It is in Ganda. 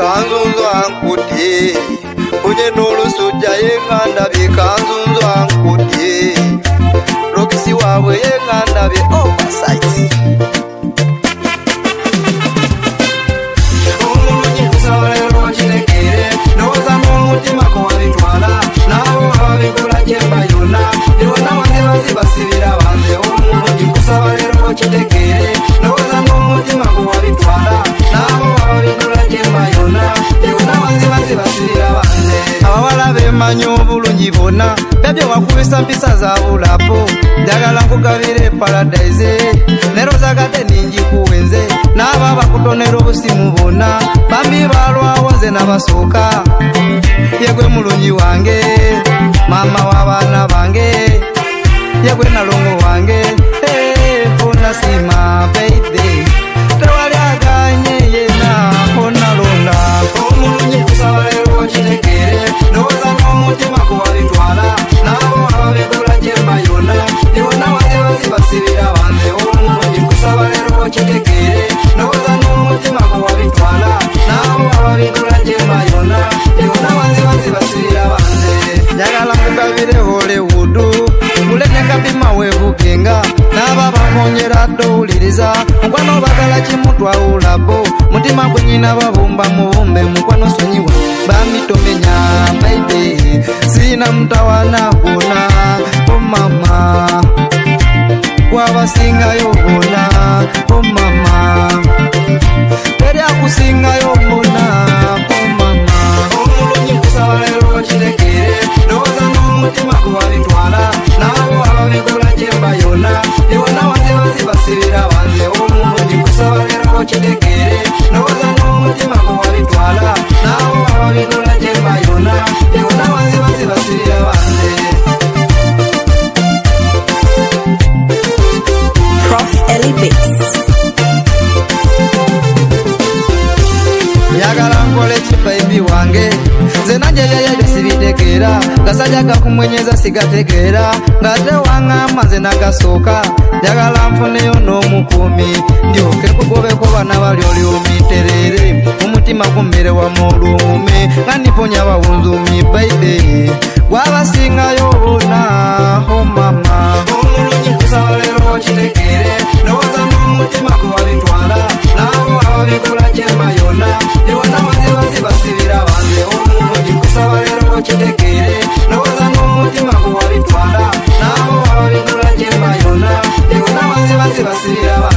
kanzunzwa nkudye unye n'olusujja yengandabye kanzunzwa nkudye Rokisi wabwe yengandabye oversight omulungi kusaba lero kirekere ndowooza n'omutima ko wabitwala nabo ababigula gyemba yonna yonna wanze basibira banze omulungi kusaba lero kirekere ndowooza n'omutima ko wabitwala nabo ababigula gyemba yonna yonna wanze basibira banze abawala bemanyi obulungi bonna bebyo wakubisa mpisa za bulapo njagala nkugabire paradise nerozagadde ninjikuwenze n'aba bakutonera obusimu bonna bambi balwawo nze n'abasooka yegwe mulungi wange mama w'abaana bange yegwe nalongo wange onasima baby tewali aganye yena onalonda omulungi kusaba lero kirekere ndowooza n'omutima kuwabitwala nabo ababigula gyemba yonna yonna wanze basibira banze omulungi kusaba lero kirekere ndowooza n'omutima kuwabitwala nabo ababigula gyemba yonna yonna wanze basibira banze njagala nkugabire Hollywood mulene kabima webugenga n'aba bamonyera dowuliriza mukwano bagala kimutwawulabo mutima gwe nyina babumba mubumbe mukwano sonyiwa bamitomenya baby sina mtawana gona o mama wabasingayo gona o mama teri akusingayo gona o mama omulungi kusaba lero kirekere ndowooza n'omutima kuwabitwala nabo ababigula gyemba yonna yonna wanze basibira banze omulungi kusaba lero kirekere ndowooza n'omutima kuwabitwala nabo ababigula gyemba yonna yonna wanze basibira banze Prof Ellie Bates. Yagala nkole ki baby wange nze nanje byayabyo sibitegeera gasajja gakumwenyeza sigategeera ng'ate waŋŋamba nze nagasooka yagala nfuneyo n'omukuumi ndyoke kugobeko bana bali oli omiterere omutima gummere wamu oluwume nga niponya bawunzumi baby gwabasingayo bona o mama omulungi kusaba lero kirekere ndowooza n'omutima kuwabitwala nabo ababigula gyemba yonna yonna wanze basibira banze omulungi kusaba lero kirekere ndowooza n'omutima kuwabitwala nabo ababigula gyemba yonna yonna wanze basibira banze